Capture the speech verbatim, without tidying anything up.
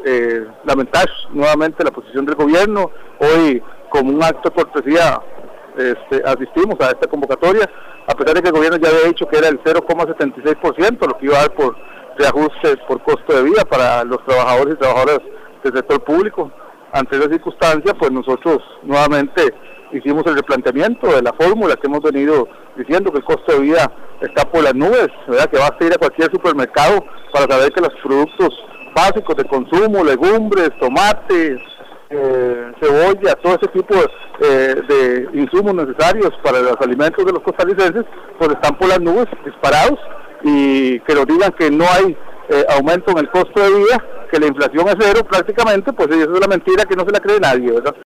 eh, lamentar nuevamente la posición del gobierno. Hoy, como un acto de cortesía, este, asistimos a esta convocatoria, a pesar de que el gobierno ya había dicho que era el cero coma setenta y seis por ciento lo que iba a dar por reajustes por costo de vida para los trabajadores y trabajadoras del sector público. Ante esa circunstancia, pues nosotros nuevamente hicimos el replanteamiento de la fórmula que hemos venido diciendo, que el costo de vida está por las nubes, ¿verdad? Que basta ir a cualquier supermercado para saber que los productos básicos de consumo, legumbres, tomates, eh, cebolla, todo ese tipo de, eh, de insumos necesarios para los alimentos de los costarricenses, pues están por las nubes, disparados, y que nos digan que no hay eh, aumento en el costo de vida, que la inflación es cero prácticamente, pues eso es una mentira que no se la cree nadie, ¿verdad?